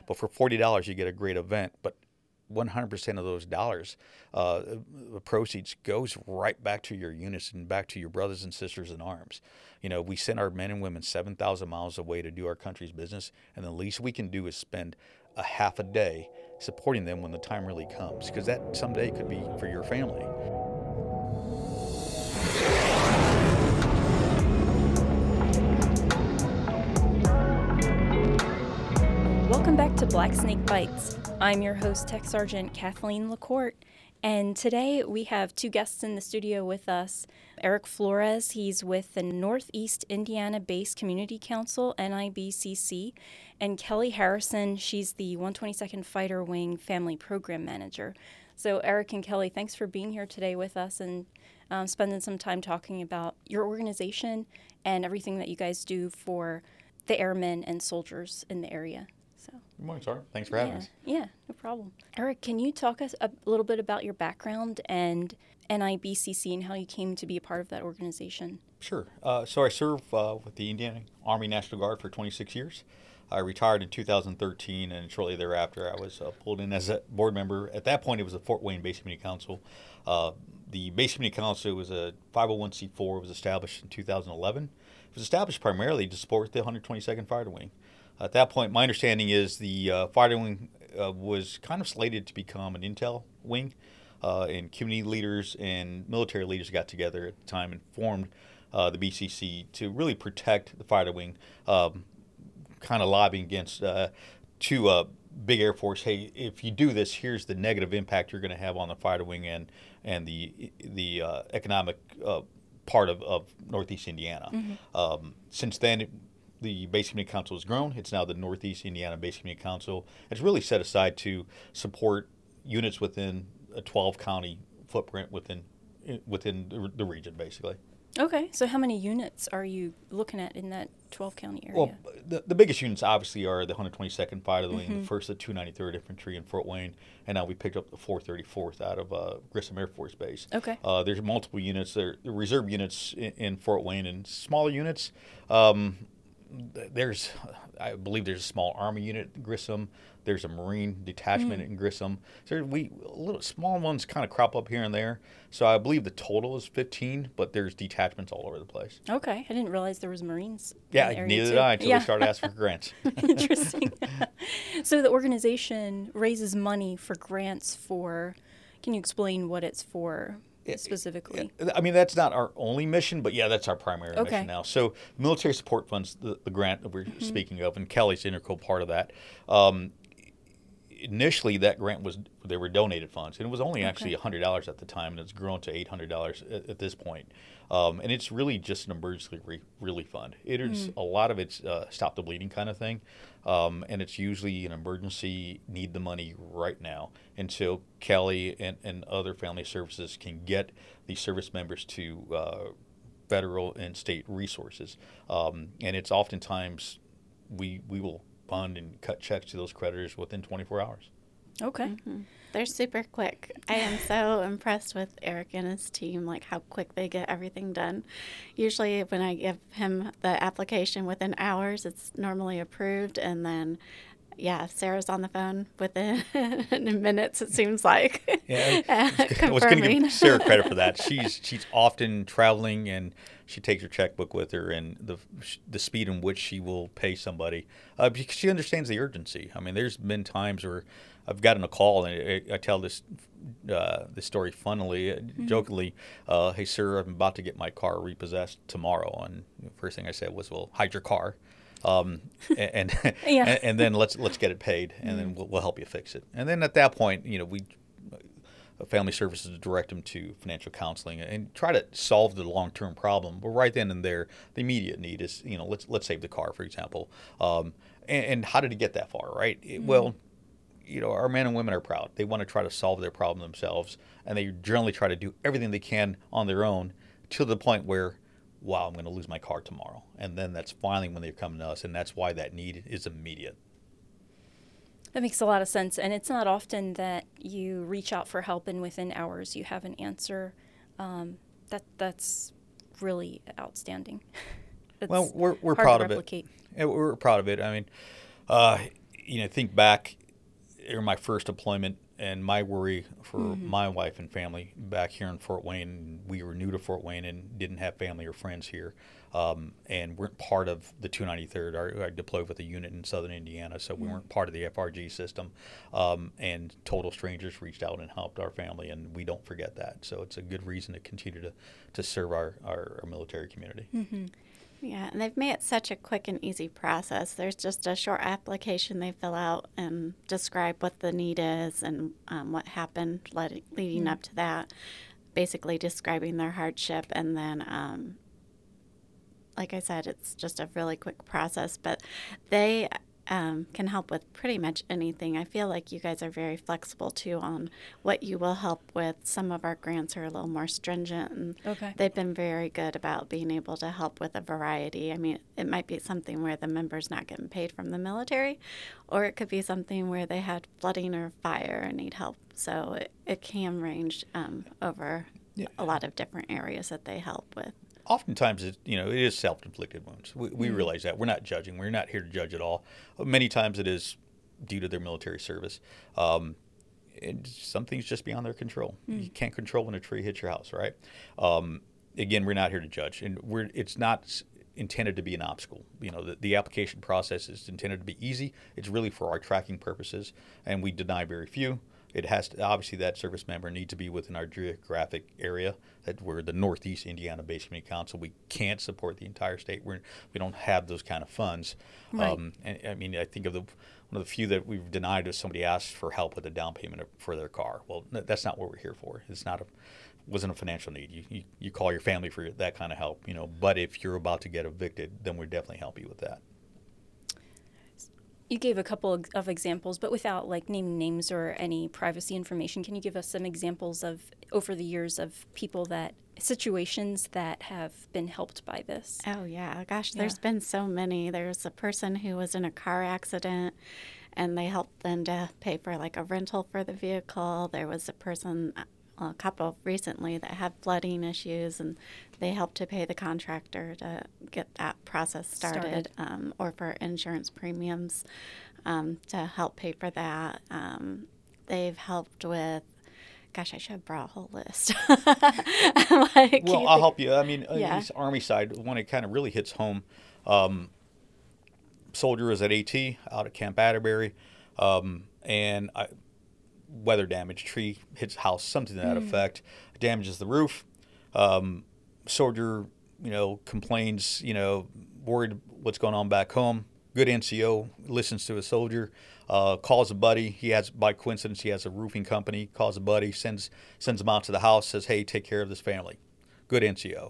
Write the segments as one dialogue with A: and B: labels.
A: But for $40, you get a great event. But 100% of those dollars, the proceeds goes right back to your units and back to your brothers and sisters in arms. We send our men and women 7,000 miles away to do our country's business, and the least we can do is spend a half a day supporting them when the time really comes, because that someday could be for your family.
B: Welcome back to Black Snake Bites. I'm your host, Tech Sergeant Kathleen LaCourte, and today we have two guests in the studio with us. Eric Flores, he's with the Northeast Indiana-based Community Council, NIBCC, and Kelly Harrison, she's the 122nd Fighter Wing Family Program Manager. So Eric and Kelly, thanks for being here today with us and spending some time talking about your organization and everything that you guys do for the airmen and soldiers in the area.
A: Good morning, sir. Thanks for having us.
B: Yeah, no problem. Eric, can you talk us a little bit about your background and NIBCC and how you came to be a part of that organization?
A: Sure. So I served with the Indiana Army National Guard for 26 years. I retired in 2013, and shortly thereafter I was pulled in as a board member. At that point, it was the Fort Wayne Basic Community Council. The Basic Community Council was a 501c4. It was established in 2011. It was established primarily to support the 122nd Fighter Wing. At that point, my understanding is the Fighter Wing was kind of slated to become an intel wing, and community leaders and military leaders got together at the time and formed the BCC to really protect the Fighter Wing, kind of lobbying against two big Air Force. Hey, if you do this, here's the negative impact you're going to have on the Fighter Wing and the economic part of Northeast Indiana.
B: Mm-hmm.
A: Since then, the Basic Community Council has grown. It's now the Northeast Indiana Basic Community Council. It's really set aside to support units within a 12-county footprint within the region, basically.
B: Okay, so how many units are you looking at in that 12-county area?
A: Well, the biggest units obviously are the 122nd Fighter Wing,
B: Mm-hmm.
A: the 1st of 293rd Infantry in Fort Wayne, and now we picked up the 434th out of Grissom Air Force Base.
B: Okay.
A: There's multiple units. There are reserve units in Fort Wayne and smaller units. I believe there's a small Army unit in Grissom. There's a Marine detachment in Grissom. So little small ones kind of crop up here and there. So I believe the total is 15, but there's detachments all over the place.
B: Okay, I didn't realize there was Marines.
A: Yeah,
B: in the area
A: neither
B: too.
A: did I until
B: Yeah.
A: they started asking for grants.
B: Interesting. So the organization raises money for grants for. Can you explain what it's for? Specifically?
A: I mean, that's not our only mission, but yeah, that's our primary
B: Okay.
A: mission now. So military support funds, the grant that we're speaking of, and Kelly's an integral part of that. Initially, that grant they were donated funds, and it was only actually $100 at the time, and it's grown to $800 at this point. And it's really just an emergency relief fund. It is a lot of it's stop the bleeding kind of thing, and it's usually an emergency, need the money right now. And so Kelly and other family services can get these service members to federal and state resources, and it's oftentimes we will fund and cut checks to those creditors within 24 hours.
B: Okay.
C: Mm-hmm. They're super quick. I am so impressed with Eric and his team, like how quick they get everything done. Usually when I give him the application within hours, it's normally approved, and then Sarah's on the phone within minutes, it seems like.
A: Yeah, I was going to give Sarah credit for that. She's often traveling, and she takes her checkbook with her, and the speed in which she will pay somebody, because she understands the urgency. I mean, there's been times where I've gotten a call, and I tell this story funnily, jokingly. Hey, sir, I'm about to get my car repossessed tomorrow, and the first thing I said was, well, hide your car. And then let's get it paid, and then we'll help you fix it. And then at that point, we family services direct them to financial counseling and try to solve the long-term problem. But right then and there, the immediate need is, let's save the car, for example. And how did it get that far, right? Well, our men and women are proud. They want to try to solve their problem themselves, and they generally try to do everything they can on their own to the point where, wow, I'm going to lose my car tomorrow. And then that's finally when they're coming to us, and that's why that need is immediate.
B: That makes a lot of sense. And it's not often that you reach out for help and within hours you have an answer. That's really outstanding.
A: Well, we're proud of it. Yeah, we're proud of it. I mean, think back in my first deployment and my worry for my wife and family back here in Fort Wayne. We were new to Fort Wayne and didn't have family or friends here, and weren't part of the 293rd. I deployed with a unit in southern Indiana, so we weren't part of the FRG system. And total strangers reached out and helped our family, and we don't forget that. So it's a good reason to continue to serve our military community.
C: Yeah, and they've made it such a quick and easy process. There's just a short application they fill out and describe what the need is and what happened leading up to that, basically describing their hardship. And then, like I said, it's just a really quick process, but they can help with pretty much anything. I feel like you guys are very flexible, too, on what you will help with. Some of our grants are a little more stringent, and they've been very good about being able to help with a variety. I mean, it might be something where the member's not getting paid from the military, or it could be something where they had flooding or fire and need help. So it can range over a lot of different areas that they help with.
A: Oftentimes, it is self-inflicted wounds. We realize that. We're not judging. We're not here to judge at all. Many times it is due to their military service. And some things just beyond their control. You can't control when a tree hits your house, right? Again, we're not here to judge. And it's not intended to be an obstacle. The application process is intended to be easy. It's really for our tracking purposes, and we deny very few. It has to, obviously, that service member needs to be within our geographic area. That we're the Northeast Indiana Base Community Council. We can't support the entire state. We don't have those kind of funds.
B: Right.
A: And I mean, I think of one of the few that we've denied is somebody asked for help with a down payment for their car. Well, that's not what we're here for. Wasn't a financial need. You call your family for that kind of help. But if you're about to get evicted, then we'll definitely help you with that.
B: You gave a couple of examples, but without naming names or any privacy information. Can you give us some examples of, over the years, of situations that have been helped by this?
C: Oh, yeah. Gosh, there's been so many. There's a person who was in a car accident, and they helped them to pay for a rental for the vehicle. There was a couple recently that had flooding issues, and they helped to pay the contractor to get that process started. Or for insurance premiums to help pay for that. They've helped with, gosh, I should have brought a whole list.
A: Well, I'll help you. I mean, on the Army side, when it kind of really hits home, soldier was at AT out at Camp Atterbury, and weather damage, tree hits house, something to that effect, damages the roof. Soldier, complains, worried what's going on back home. Good NCO, listens to a soldier, calls a buddy. By coincidence, he has a roofing company, calls a buddy, sends him out to the house, says, hey, take care of this family. Good NCO.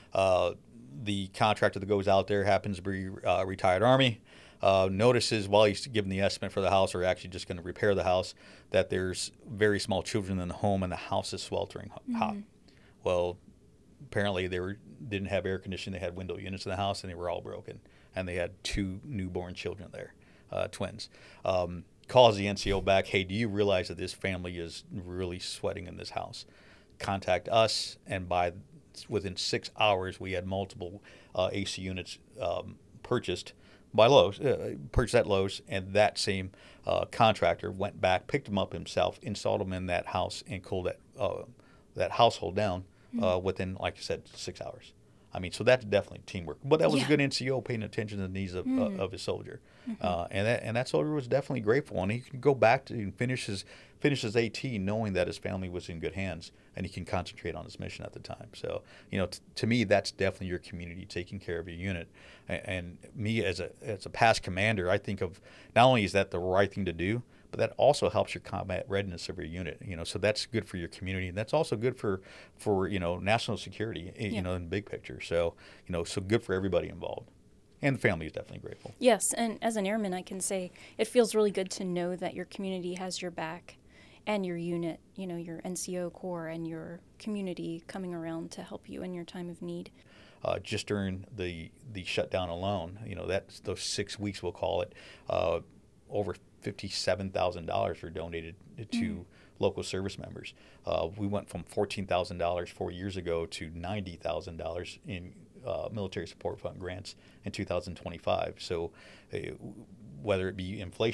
A: The contractor that goes out there happens to be retired Army. Notices while he's giving the estimate for the house, or actually just going to repair the house, that there's very small children in the home and the house is sweltering hot. Well, apparently they didn't have air conditioning. They had window units in the house, and they were all broken. And they had 2 newborn children there, twins. Calls the NCO back, hey, do you realize that this family is really sweating in this house? Contact us, and within 6 hours, we had multiple AC units purchased by Lowe's, purchased at Lowe's, and that same contractor went back, picked them up himself, installed them in that house, and cooled that household down within, like I said, 6 hours. I mean, so that's definitely teamwork. But that was a good NCO paying attention to the needs of his soldier, and that soldier was definitely grateful, and he can go back to and finish his AT knowing that his family was in good hands, and he can concentrate on his mission at the time. So, to me, that's definitely your community taking care of your unit. And me as a past commander, I think of not only is that the right thing to do, but that also helps your combat readiness of your unit. So that's good for your community, and that's also good for national security. In the big picture. So so good for everybody involved. And the family is definitely grateful.
B: Yes, and as an airman, I can say it feels really good to know that your community has your back, and your unit, your NCO Corps and your community coming around to help you in your time of need.
A: Just during the shutdown alone, that's those 6 weeks, we'll call it, over $57,000 were donated to local service members. We went from $14,000 4 years ago to $90,000 in military support fund grants in 2025. So whether it be inflation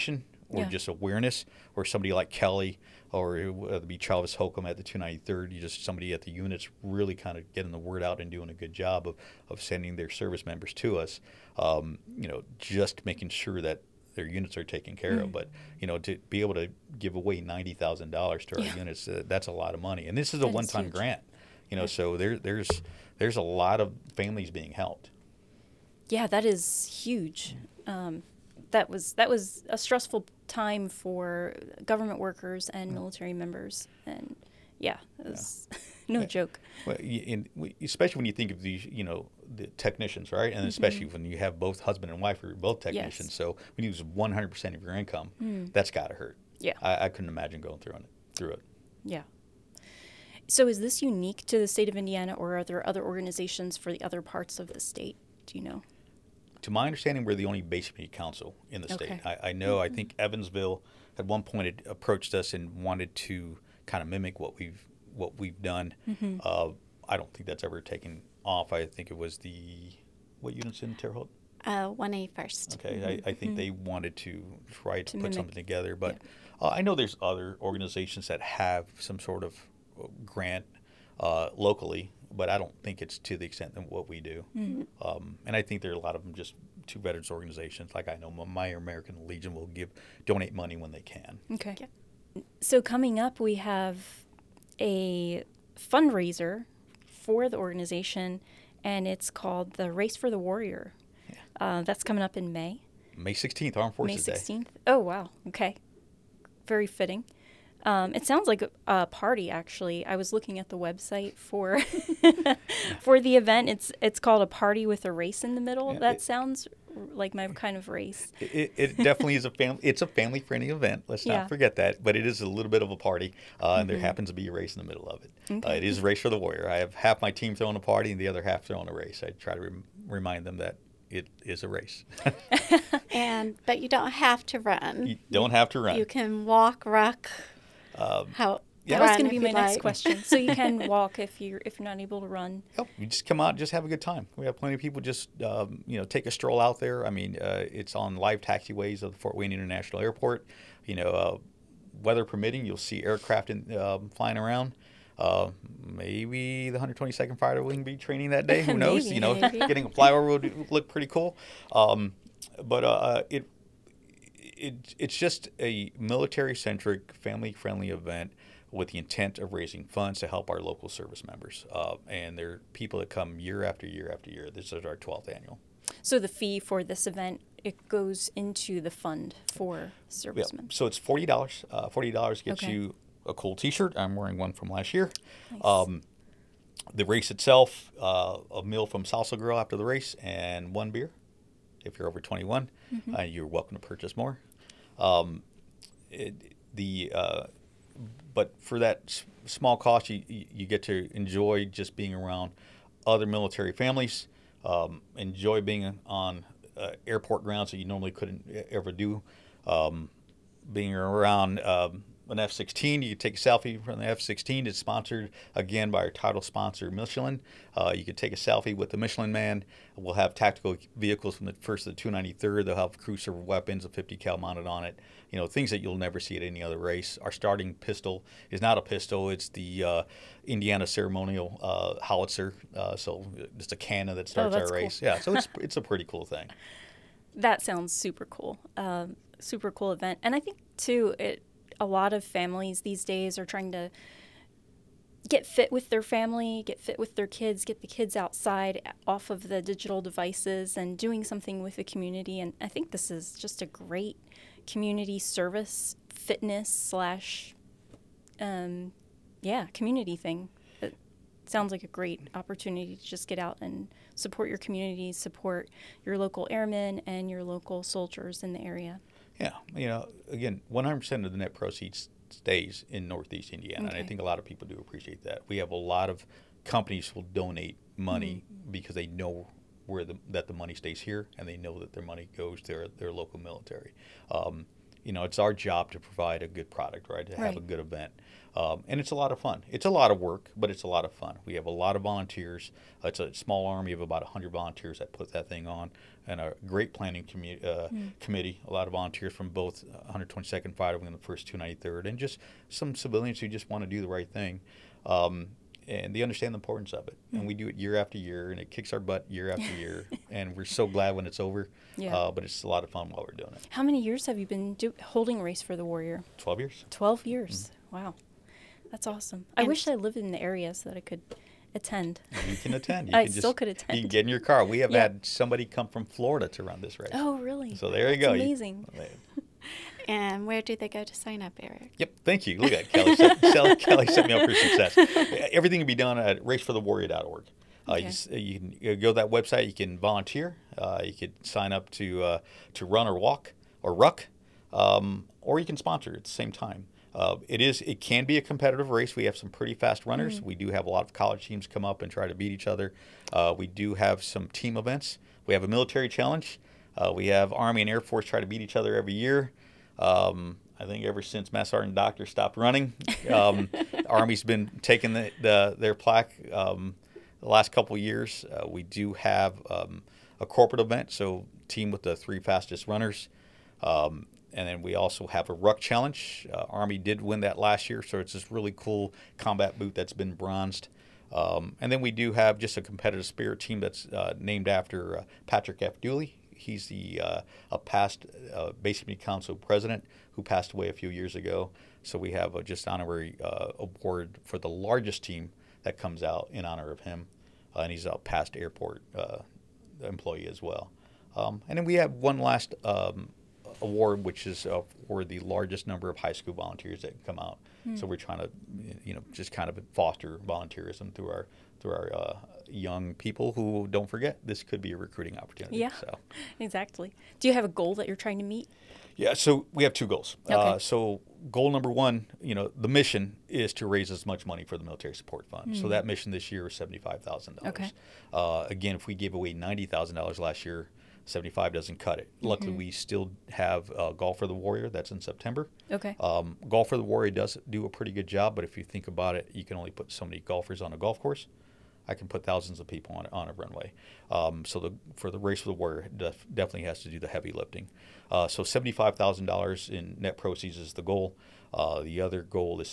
A: or just awareness, or somebody like Kelly, or whether it be Travis Holcomb at the 293rd, you just somebody at the units really kind of getting the word out and doing a good job of sending their service members to us, just making sure that their units are taken care of. But, to be able to give away $90,000 to our units, that's a lot of money. And this is a one-time grant, so there's a lot of families being helped.
B: Yeah, that is huge. That was a stressful time for government workers and military members, and it was no joke.
A: Well, especially when you think of these, the technicians, right? And especially when you have both husband and wife who are both technicians. Yes. So when you use 100% of your income, that's got to hurt.
B: Yeah,
A: I couldn't imagine going through it.
B: Yeah. So is this unique to the state of Indiana, or are there other organizations for the other parts of the state? Do you know?
A: To my understanding, we're the only basic need council in the state. I know. I think Evansville at one point had approached us and wanted to kind of mimic what we've done. I don't think that's ever taken off. I think it was what unit's in Terre Haute?
C: 181st.
A: Okay, I think they wanted to try to put something together, but I know there's other organizations that have some sort of grant locally, but I don't think it's to the extent of what we do. And I think there are a lot of them just to veterans organizations. Like I know My American Legion will donate money when they can.
B: Okay. Yeah. So coming up, we have a fundraiser for the organization, and it's called the Race for the Warrior. Yeah. That's coming up in May.
A: May 16th, Armed Forces Day. May
B: 16th? Oh, wow. Okay. Very fitting. It sounds like a party, actually. I was looking at the website for for the event. It's called A Party with a Race in the Middle. That sounds like my kind of race.
A: It definitely is it's a family-friendly event. Let's not forget that. But it is a little bit of a party, and there happens to be a race in the middle of it. Okay. It is a race for the warrior. I have half my team throwing a party and the other half throwing a race. I try to remind them that it is a race.
C: But you don't have to run.
A: You don't have to run.
C: You can walk, ruck.
B: That was going to be my next question. So you can walk if you're not able to run.
A: Yep, you just come out, just have a good time. We have plenty of people just take a stroll out there. I mean, it's on live taxiways of the Fort Wayne International Airport. Weather permitting, you'll see aircraft flying around. Maybe the 122nd Fighter Wing be training that day. Who knows?
B: Maybe.
A: Getting a flyover would look pretty cool. But it's just a military-centric, family-friendly event with the intent of raising funds to help our local service members. And there are people that come year after year after year. This is our 12th annual.
B: So the fee for this event, it goes into the fund for servicemen.
A: So it's $40. $40 gets you a cool T-shirt. I'm wearing one from last year.
B: Nice.
A: The race itself, a meal from Salsa Grill after the race, and one beer. If you're over 21, you're welcome to purchase more. But for that small cost, you get to enjoy just being around other military families, enjoy being on airport grounds that you normally couldn't ever do, being around an F-16. You can take a selfie from the F-16. It's sponsored, again, by our title sponsor, Michelin. You can take a selfie with the Michelin Man. We'll have tactical vehicles from the 1st to the 293rd. They'll have crew server weapons, a 50 cal mounted on it. Things that you'll never see at any other race. Our starting pistol is not a pistol. It's the Indiana ceremonial howitzer. So it's a cannon that starts our race.
B: Cool.
A: Yeah, so it's a pretty cool thing.
B: That sounds super cool. Super cool event. And I think, too, a lot of families these days are trying to get fit with their family, get fit with their kids, get the kids outside off of the digital devices and doing something with the community. And I think this is just a great community service, fitness / community thing. It sounds like a great opportunity to just get out and support your community, support your local airmen and your local soldiers in the area.
A: Yeah, again, 100% of the net proceeds stays in Northeast Indiana, and I think a lot of people do appreciate that. We have a lot of companies who will donate money because they know that the money stays here, and they know that their money goes to their local military. it's our job to provide a good product, right? To have
B: Right.
A: a good event. And it's a lot of fun. It's a lot of work, but it's a lot of fun. We have a lot of volunteers. It's a small army of about 100 volunteers that put that thing on, and a great planning committee. A lot of volunteers from both 122nd Fighter Wing and the 1st 293rd, and just some civilians who just want to do the right thing. And they understand the importance of it. And we do it year after year, and it kicks our butt year after year. And we're so glad when it's over.
B: Yeah.
A: But it's a lot of fun while we're doing it.
B: How many years have you been holding Race for the Warrior?
A: 12 years.
B: 12 years. Wow. That's awesome. I wish I lived in the area so that I could attend.
A: You can attend.
B: I still could attend.
A: You can get in your car. We have had somebody come from Florida to run this race.
B: Oh, really?
A: So there you
B: That's
A: go.
B: amazing.
C: And where do they go to sign up, Eric?
A: Yep. Thank you. Look at Kelly. Kelly set me up for success. Everything can be done at raceforthewarrior.org. You can go to that website. You can volunteer. You could sign up to run or walk or ruck, or you can sponsor at the same time. It can be a competitive race. We have some pretty fast runners. We do have a lot of college teams come up and try to beat each other. We do have some team events. We have a military challenge. We have Army and Air Force try to beat each other every year. I think ever since Master Sergeant Doctor stopped running, Army's been taking their plaque the last couple of years. We do have a corporate event, so team with the 3 fastest runners. And then we also have a ruck challenge. Army did win that last year, so it's this really cool combat boot that's been bronzed. And then we do have just a competitive spirit team that's named after Patrick F. Dooley. He's a past Basic Unit Council president who passed away a few years ago. So we have just honorary award for the largest team that comes out in honor of him. And he's a past airport employee as well. And then we have one last award, which is for the largest number of high school volunteers that come out. So we're trying to, just kind of foster volunteerism through our young people who, don't forget, this could be a recruiting opportunity.
B: Yeah,
A: so.
B: Exactly. Do you have a goal that you're trying to meet?
A: Yeah, so we have 2 goals.
B: Okay.
A: So goal number 1, the mission is to raise as much money for the Military Support Fund. So that mission this year is $75,000.
B: Okay.
A: Again, if we gave away $90,000 last year, 75 doesn't cut it. Luckily, we still have Golf for the Warrior. That's in September.
B: Okay.
A: Golf for the Warrior does do a pretty good job, but if you think about it, you can only put so many golfers on a golf course. I can put thousands of people on a runway. So for the Race for the Warrior, definitely has to do the heavy lifting. So $75,000 in net proceeds is the goal. The other goal is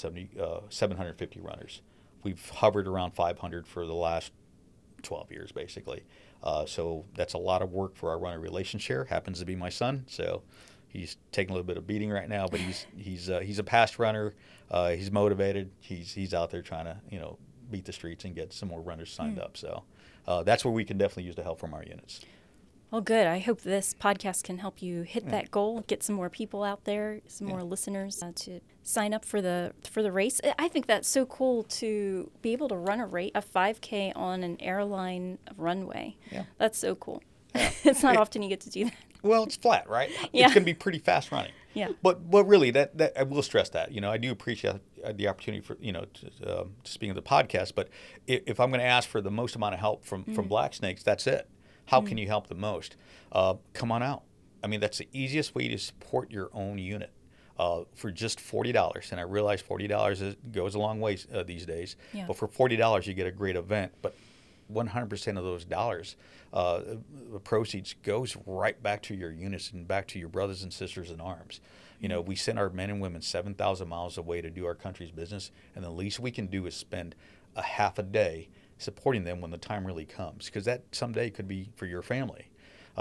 A: 750 runners. We've hovered around 500 for the last 12 years, basically. So that's a lot of work for our runner relation share. Happens to be my son, so he's taking a little bit of beating right now. But he's a past runner. He's motivated. He's out there trying to beat the streets and get some more runners signed up. So that's where we can definitely use the help from our units.
B: Well, good. I hope this podcast can help you hit that goal, get some more people out there, some more listeners to sign up for the race. I think that's so cool to be able to run a 5K on an airline runway.
A: Yeah.
B: That's so cool. Yeah. It's not often you get to do that.
A: Well, it's flat, right?
B: Yeah.
A: It's going to be pretty fast running.
B: Yeah.
A: But really, that I will stress that. I do appreciate the opportunity for to speak of the podcast. But if I'm going to ask for the most amount of help from Black Snakes, that's it. How can you help the most? Come on out. I mean, that's the easiest way to support your own unit for just $40. And I realize $40 goes a long way these days.
B: Yeah.
A: But for $40, you get a great event. But 100% of those dollars, the proceeds goes right back to your units and back to your brothers and sisters in arms. We send our men and women 7,000 miles away to do our country's business, and the least we can do is spend a half a day supporting them when the time really comes, because that someday could be for your family.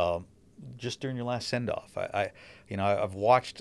A: Just during your last send-off, I've watched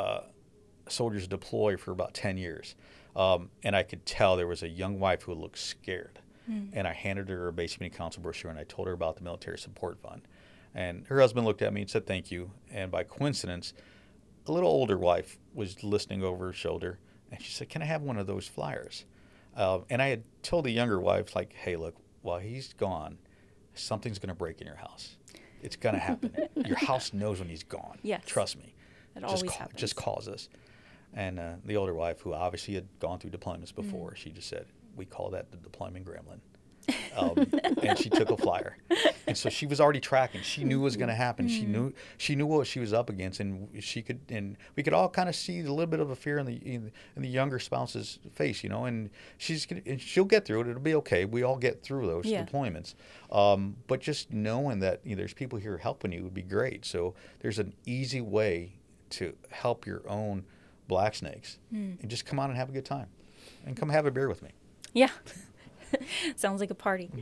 A: soldiers deploy for about 10 years, and I could tell there was a young wife who looked scared. And I handed her a Basic Unit Council brochure, and I told her about the Military Support Fund. And her husband looked at me and said, "Thank you." And by coincidence, a little older wife was listening over her shoulder, and she said, "Can I have one of those flyers?" And I had told the younger wife, like, "Hey, look, while he's gone, something's going to break in your house. It's going to happen. Your house knows when he's gone.
B: Yes.
A: Trust me.
B: It always happens.
A: Just calls us." And the older wife, who obviously had gone through deployments before, she just said, "We call that the deployment gremlin." and she took a flyer. And so she was already tracking. She knew what was going to happen. She knew what she was up against, and we could all kind of see a little bit of a fear in the younger spouse's face, and she'll get through it. It'll be okay. We all get through those deployments. But just knowing that there's people here helping you would be great. So there's an easy way to help your own black snakes, and just come on and have a good time, and come have a beer with me.
B: Yeah. Sounds like a party.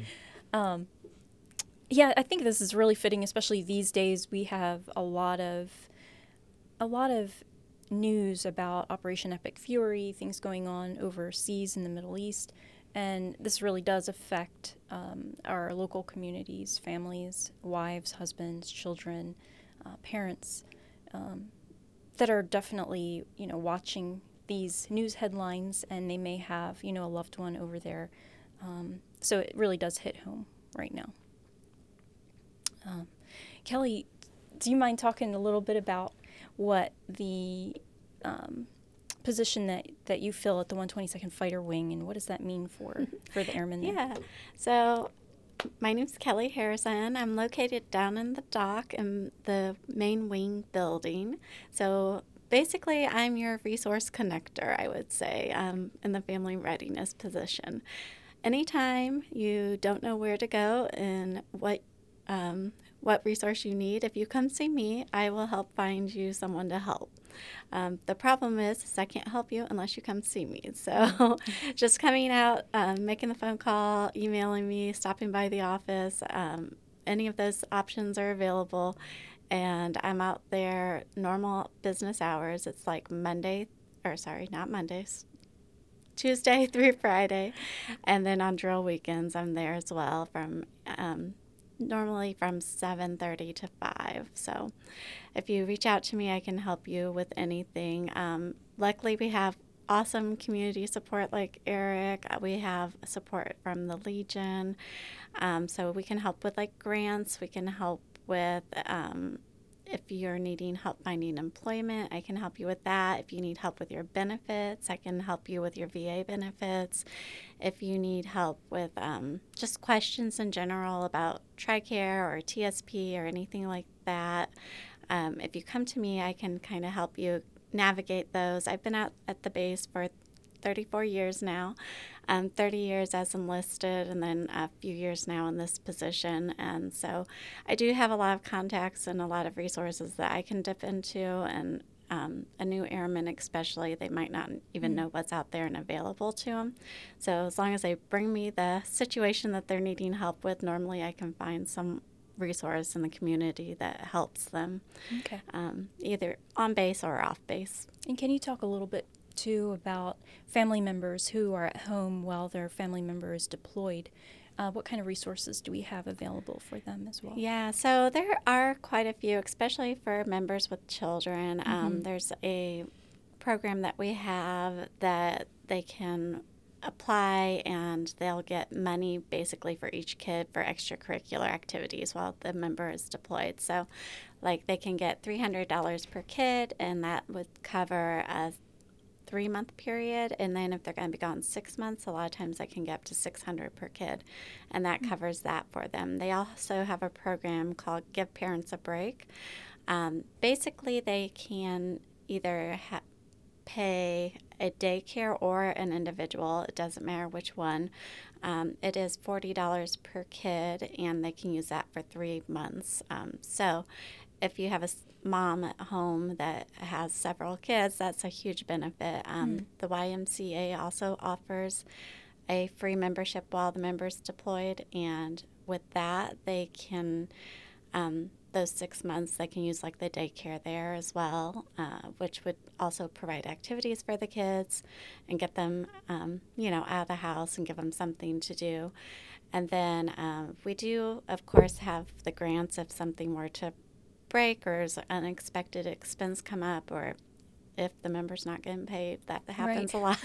B: Yeah, I think this is really fitting, especially these days. We have a lot of news about Operation Epic Fury, things going on overseas in the Middle East, and this really does affect our local communities, families, wives, husbands, children, parents that are definitely watching these news headlines, and they may have a loved one over there. So it really does hit home right now. Kelly, do you mind talking a little bit about what the position that you fill at the 122nd Fighter Wing, and what does that mean for the airmen there?
C: Yeah, so my name's Kelly Harrison. I'm located down in the dock in the main wing building. So basically, I'm your resource connector, I would say, in the family readiness position. Anytime you don't know where to go and what resource you need, if you come see me, I will help find you someone to help. The problem is I can't help you unless you come see me. So just coming out, making the phone call, emailing me, stopping by the office, any of those options are available. And I'm out there normal business hours. It's like Tuesday through Friday. And then on drill weekends, I'm there as well from normally from 7:30 to 5. So if you reach out to me, I can help you with anything. Luckily, we have awesome community support like Eric. We have support from the Legion. So we can help with like grants. We can help with if you're needing help finding employment, I can help you with that. If you need help with your benefits, I can help you with your VA benefits. If you need help with just questions in general about TRICARE or TSP or anything like that, if you come to me, I can kind of help you navigate those. I've been out at the base for 34 years now, 30 years as enlisted, and then a few years now in this position. And so I do have a lot of contacts and a lot of resources that I can dip into. And a new airman especially, they might not even know what's out there and available to them. So as long as they bring me the situation that they're needing help with, normally I can find some resource in the community that helps them, either on base or off base.
B: And can you talk a little bit too about family members who are at home while their family member is deployed? What kind of resources do we have available for them as well?
C: Yeah, so there are quite a few, especially for members with children. There's a program that we have that they can apply, and they'll get money basically for each kid for extracurricular activities while the member is deployed. So like they can get $300 per kid, and that would cover a 3-month period, and then if they're going to be gone 6 months, a lot of times I can get up to $600 per kid, and that covers that for them. They also have a program called Give Parents a Break. Basically, they can either pay a daycare or an individual. It doesn't matter which one. It is $40 per kid, and they can use that for 3 months. So if you have a mom at home that has several kids, that's a huge benefit. The YMCA also offers a free membership while the member's deployed, and with that, they can, those 6 months, they can use like the daycare there as well, which would also provide activities for the kids and get them, out of the house and give them something to do. And then we do, of course, have the grants if something were to break or as unexpected expense come up, or if the member's not getting paid. That happens a lot.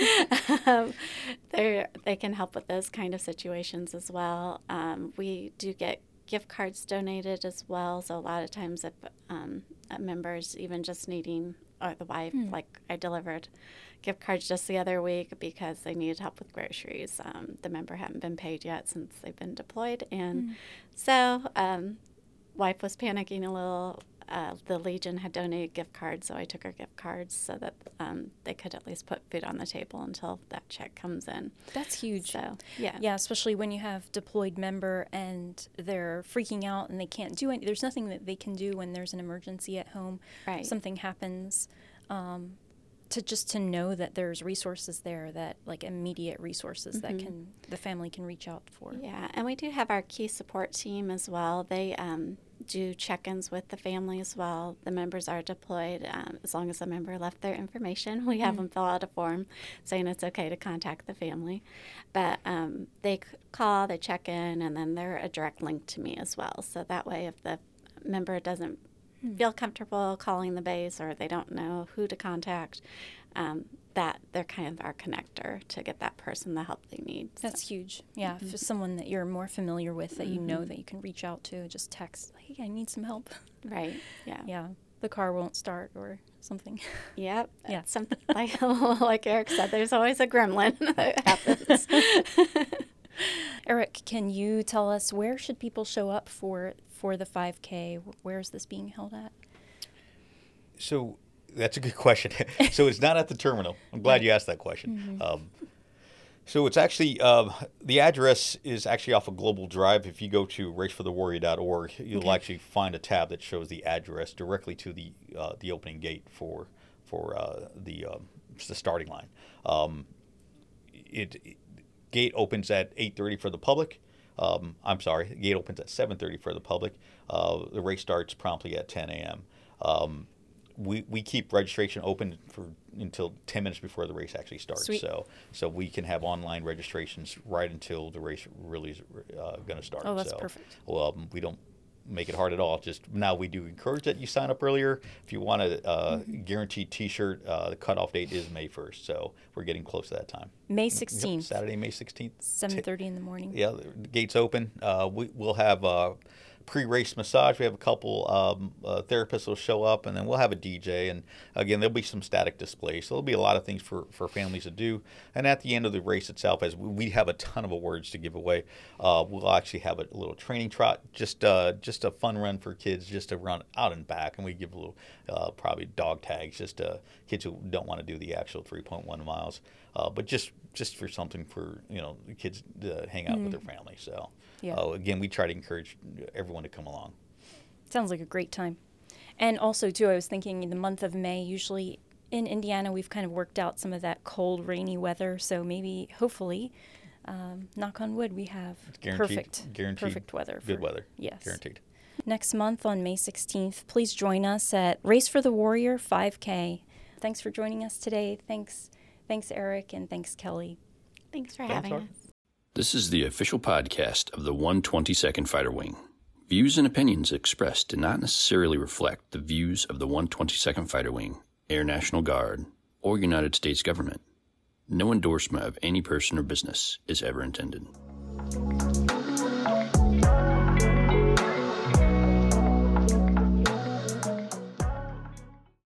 C: They can help with those kind of situations as well. We do get gift cards donated as well, so a lot of times if a member's even just needing or the wife. Like I delivered gift cards just the other week because they needed help with groceries. The member hadn't been paid yet since they've been deployed. And so wife was panicking a little. The Legion had donated gift cards, so I took her gift cards so that they could at least put food on the table until that check comes in.
B: That's huge.
C: So, yeah.
B: Yeah, especially when you have deployed member and they're freaking out and they can't do anything. There's nothing that they can do when there's an emergency at home.
C: Right.
B: Something happens. To know that there's resources there, that like immediate resources that the family can reach out for.
C: Yeah, and we do have our key support team as well. They do check-ins with the family as well. The members are deployed. As long as the member left their information, we have them fill out a form saying it's okay to contact the family. But they call, they check in, and then they're a direct link to me as well. So that way, if the member doesn't feel comfortable calling the base or they don't know who to contact, that they're kind of our connector to get that person the help they need.
B: That's huge. Yeah, if it's someone that you're more familiar with that you know that you can reach out to, just text, like, hey, I need some help.
C: Right, yeah.
B: Yeah, the car won't start or something.
C: Yep.
B: Yeah.
C: Something like Eric said, there's always a gremlin that happens.
B: Eric, can you tell us where should people show up for the 5K? Where is this being held at?
A: So that's a good question. So it's not at the terminal. I'm glad you asked that question. So it's actually, the address is actually off of Global Drive. If you go to raceforthewarrior.org, you'll actually find a tab that shows the address directly to the opening gate for the starting line. Gate opens at 8:30 for the public. I'm sorry, the gate opens at 7:30 for the public. The race starts promptly at 10 a.m. We keep registration open until 10 minutes before the race actually starts.
B: Sweet.
A: So we can have online registrations right until the race really is going to start.
B: Oh, that's perfect.
A: Well, we don't make it hard at all. Just now we do encourage that you sign up earlier. If you want a guaranteed T-shirt, the cutoff date is May 1st. So we're getting close to that time.
B: May 16th.
A: Yep, Saturday, May 16th.
B: 7:30 in the morning.
A: Yeah, the gate's open. We'll have pre-race massage. We have a couple therapists will show up, and then we'll have a DJ. And again, there'll be some static displays. So there'll be a lot of things for families to do. And at the end of the race itself, as we have a ton of awards to give away, we'll actually have a little training trot, just a fun run for kids, just to run out and back. And we give a little probably dog tags, just kids who don't want to do the actual 3.1 miles, but just for something for the kids to hang out with their family. So.
B: Yeah.
A: Again, we try to encourage everyone to come along.
B: Sounds like a great time. And also, too, I was thinking in the month of May, usually in Indiana, we've kind of worked out some of that cold, rainy weather. So maybe, hopefully, knock on wood, we have perfect weather.
A: Good weather.
B: Yes.
A: Guaranteed.
B: Next month on May 16th, please join us at Race for the Warrior 5K. Thanks for joining us today. Thanks, Eric, and thanks, Kelly.
C: Thanks for having us.
D: This is the official podcast of the 122nd Fighter Wing. Views and opinions expressed do not necessarily reflect the views of the 122nd Fighter Wing, Air National Guard, or United States government. No endorsement of any person or business is ever intended.